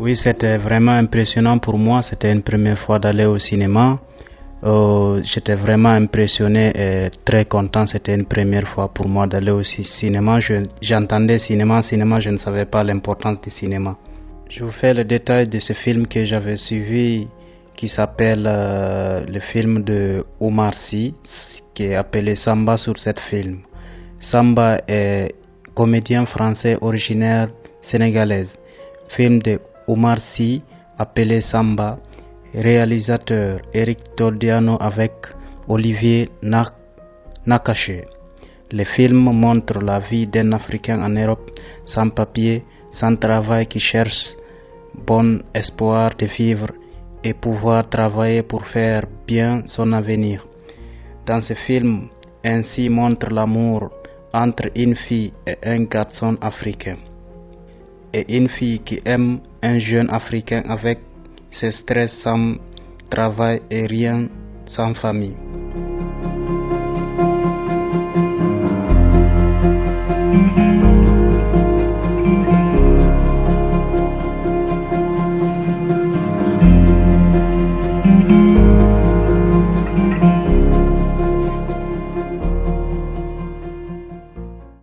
Oui, c'était vraiment impressionnant pour moi. C'était une première fois d'aller au cinéma. J'étais vraiment impressionné et très content. C'était une première fois pour moi d'aller au cinéma. J'entendais cinéma, je ne savais pas l'importance du cinéma. Je vous fais le détail de ce film que j'avais suivi qui s'appelle le film de Omar Sy, qui est appelé Samba sur cet film. Samba est comédien français originaire sénégalaise. Film de Omar Sy appelé Samba, réalisateur Eric Toldiano avec Olivier Nakache. Le film montre la vie d'un Africain en Europe sans papier, sans travail qui cherche bon espoir de vivre et pouvoir travailler pour faire bien son avenir. Dans ce film, ainsi montre l'amour entre une fille et un garçon africain, et une fille qui aime un jeune africain avec ses stress sans travail et rien sans famille.